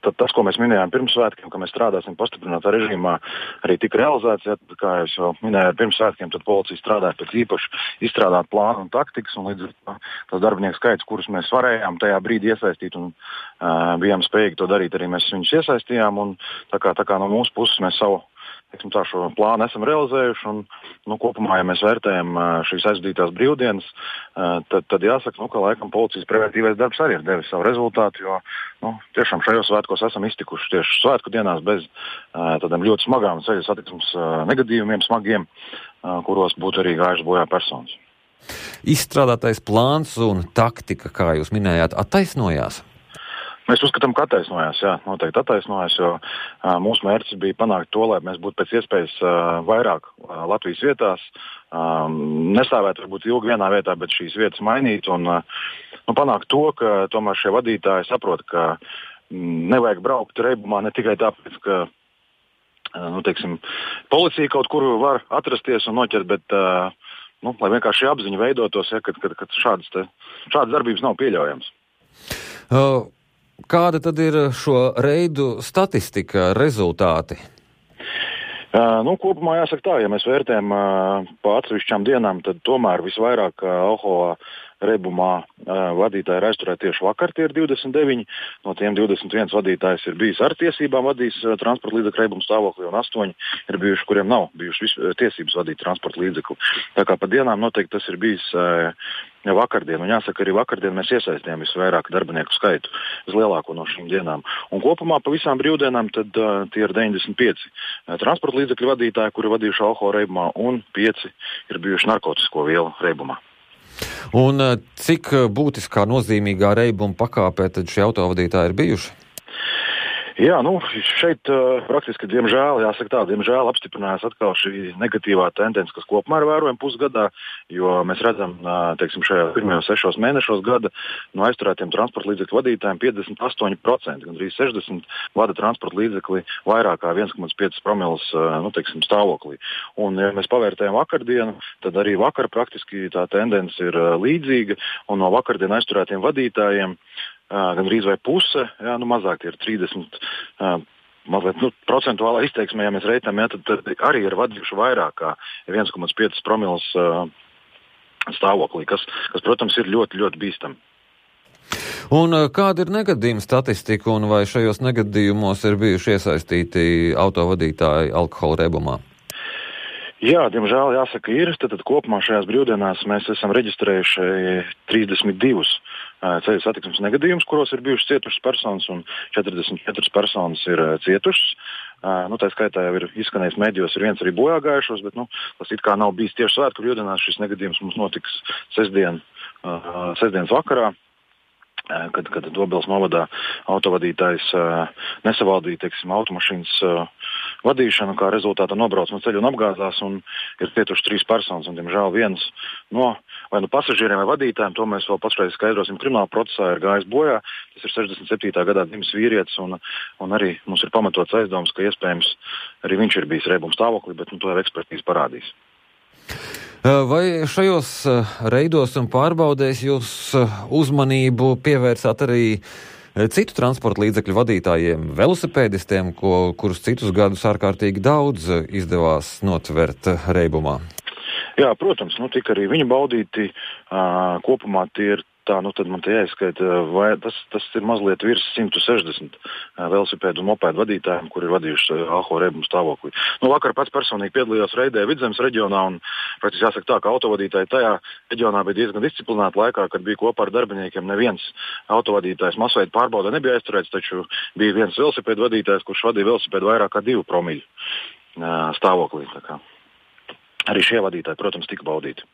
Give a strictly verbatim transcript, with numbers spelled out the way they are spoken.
tad tas, ko mēs minējām pirms svētkiem, ka mēs strādāsim pastiprinātā režīmā, arī tika realizēts. Ja, kā jau minēju, pirms svētkiem tad policija strādāja pēc īpaši izstrādāt plānu un taktikas, un līdz ar tas darbinieku skaits, kurus mēs varējām tajā brīdī iesaistīt un uh, bijām spējīgi to darīt, arī mēs viņus iesaistījām. Un tā kā, tā kā no mūsu puses mēs savu teiksim, tā, šo plānu esam realizējuši, un nu, kopumā, ja mēs vērtējam šīs aizvadītās brīvdienas, tad, tad jāsaka, nu, ka laikam policijas preventīvais darbs arī ir devis savu rezultātu, jo nu, tiešām šajos svētkos esam iztikuši tieši svētku dienās bez tādiem ļoti smagām ceļu satiksmes negadījumiem, smagiem, kuros būtu arī gājuši bojā personas. Izstrādātais plāns un taktika, kā jūs minējāt, attaisnojās? Mēs uzskatām, ka attaisnojās, jā, noteikti attaisnojās, jo uh, mūsu mērķis bija panākt to, lai mēs būtu pēc iespējas uh, vairāk uh, Latvijas vietās, um, nestāvētu varbūt ilgi vienā vietā, bet šīs vietas mainīt un uh, nu, panākt to, ka tomēr šie vadītāji saprot, ka mm, nevajag braukt reibumā ne tikai tāpēc, ka uh, nu, teiksim, policija kaut kur var atrasties un noķert, bet uh, nu, lai vienkārši šī apziņa veidotos, ja, kad, kad, kad šādas, te, šādas darbības nav pieļaujams. Uh. Kāda tad ir šo reidu statistika, rezultāti? Uh, nu, kopumā jāsaka tā, ja mēs vērtējam uh, pa atsevišķām dienām, tad tomēr visvairāk uh, alkoholā reibumā uh, vadītāji ir aizturēti tieši vakar, tie ir divdesmit deviņi, no tiem divdesmit viens vadītājs ir bijis ar tiesībām vadījis uh, transporta līdzekļu reibumu stāvokli, un astoņi ir bijuši, kuriem nav bijuši vis, tiesības vadīt transporta līdzekli. Tā kā pa dienām noteikti tas ir bijis uh, vakardien, un jāsaka, arī vakardien mēs iesaistījām visvairāk darbinieku skaitu, vislielāko no šīm dienām. Un kopumā pa visām brīvdienām tad uh, tie ir deviņdesmit pieci uh, transporta līdzekļu vadītāji, kuri vadījuši alkohola reibumā, un pieci ir bijuši narkotisko vielu reibumā. Un cik būtiskā nozīmīgā reibuma pakāpē tad šie autovadītāji ir bijuši? Jā, nu, šeit uh, praktiski, diemžēl, jāsaka tā, diemžēl apstiprinājās atkal šī negatīvā tendence, kas kopumā ir vērojama pusgadā, jo mēs redzam, uh, teiksim, šajā pirmajos sešos mēnešos gada no aizturētiem transporta līdzekļu vadītājiem piecdesmit astoņi procenti, gandrīz sešdesmit vada transporta līdzekli vairāk kā viens komats pieci promils, uh, nu, teiksim, stāvoklī. Un, ja mēs pavērtējam vakardienu, tad arī vakar praktiski tā tendence ir uh, līdzīga, un no vakardienu aizturētiem vadītājiem Uh, gan drīz vai puse, jā, nu mazāk tie ir trīsdesmit uh, mazliet, nu, procentuālā izteiksmē, ja mēs reitam, jā, tad, tad arī ir vadījuši vairāk kā viens komats pieci promils uh, stāvoklī, kas, kas, protams, ir ļoti, ļoti bīstami. Un uh, kāda ir negadījuma statistika, un vai šajos negadījumos ir bijuši iesaistīti autovadītāji alkohola reibumā? Jā, diemžēl jāsaka ir. Tad, tad kopumā šajās brīvdienās mēs esam reģistrējuši trīsdesmit divus uh, ceļu satiksmes negadījumus, kuros ir bijušas cietušas personas, un četrdesmit četras personas ir uh, cietušas. Uh, nu, tā skaitā jau ir izskanējis medijos, ir viens arī bojāgājušos, bet nu, tas it kā nav bijis tieši svētku brīvdienās. Šis negadījums mums notiks sestdien, uh, sestdienas vakarā. Kad, kad Dobeles novadā autovadītājs uh, nesavaldīja, teiksim, automašīnas uh, vadīšanu, kā rezultātā nobrauc no ceļa un apgāzās, un ir cietuši trīs personas, un, diemžēl, viens no vai nu pasažieriem vai vadītājiem, to mēs vēl pašreiz skaidrosim krimināla procesā, ir gājis bojā. Tas ir sešdesmit septītā gadā dzimis vīrietis, un, un arī mums ir pamatots aizdoms, ka iespējams arī viņš ir bijis reibuma stāvoklī, bet nu, to jau ekspertīze parādīs. Vai šajos reidos un pārbaudēs jūs uzmanību pievērsāt arī citu transporta līdzekļu vadītājiem, velosipēdistiem, ko, kurus citus gadus ārkārtīgi daudz izdevās notvert reibumā? Jā, protams, nu, tika arī viņi baudīti. Uh, kopumā tie ir tā, nu tad man te jāizskaita, vai tas, tas ir mazliet virs simt sešdesmit uh, velosipēdu un mopēdu vadītājiem, kuri ir vadījuši uh, alkohola reibumu stāvoklī. Nu, vakar pats personīgi piedalījos reidē Vidzemes reģionā, un praktiski jāsaka tā, ka autovadītāji tajā reģionā bija diezgan disciplinēti laikā, kad bija kopā ar darbiniekiem. Neviens autovadītājs masveida pārbaudē nebija aizturēts, taču bija viens velosipēdu vadītājs, kurš vadīja velosipēdu vairāk kā divu promiļu uh, stāvoklī. Tā kā. Arī šie vadītāji, protams, tika baudīti.